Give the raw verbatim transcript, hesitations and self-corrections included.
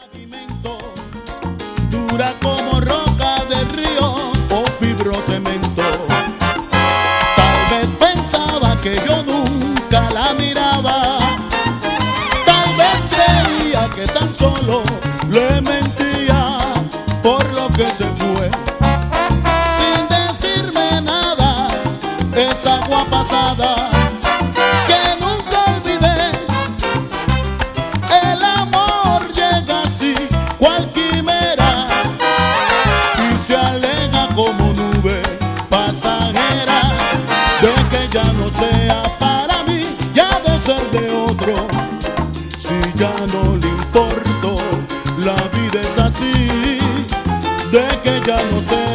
Pavimento, dura como roca de río o fibrocemento. Tal vez pensaba que yo nunca la miraba, tal vez creía que tan solo le mentía por lo que se fue, sin decirme nada, esa agua pasada que nunca olvidé. El amor llega así, cual quimera, y se aleja como nube pasajera, de que ya no sea para mí, ya de ser de otro. Si ya no le importo, la vida es así, de que ya no sea